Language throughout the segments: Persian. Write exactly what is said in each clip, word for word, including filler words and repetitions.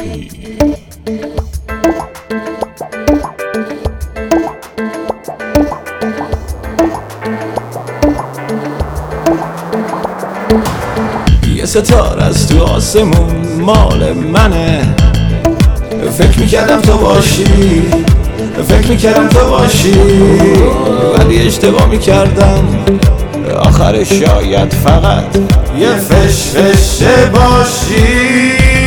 الهی. یه ستاره از تو آسمون مال منه، فکر میکردم تو باشی، فکر میکردم تو باشی، ولی اشتباه میکردم، آخرش شاید فقط یه فش فشه باشی.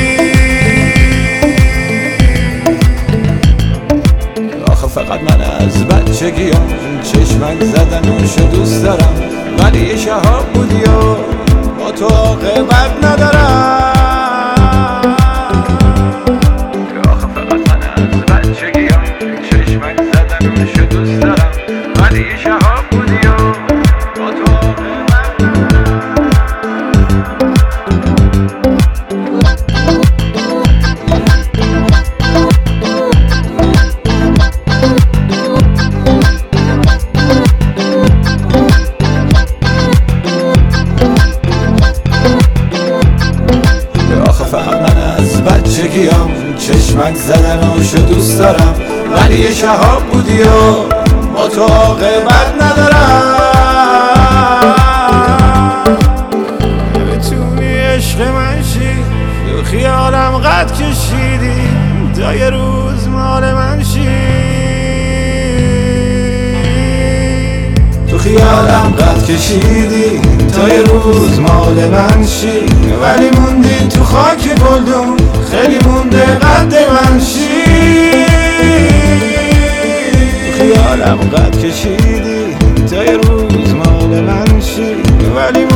آخه فقط من از بچگیام چشمک زدنشو دوست دارم، ولی یه شهاب بودی و با تو عاقبت ندارم. آخه فقط من از بچگیام چشمک زدنشو دوست دارم، ولی یه شهاب بودی و با تو عاقبت ندارم. بچگیام چشمک زدناشو دوست دارم، ولی یه شهاب بودی و با تو عاقبت ندارم. بتونی عشق من شی، تو خیالم قد کشیدی تا یه روز مال من شی، تو خیالم قد کشیدی تا یه روز مال من شی، ولی موندی تو خاک گلدون، خیلی مونده قد من شی. تو خیالم قد کشیدی تا یه روز مال من شی، ولی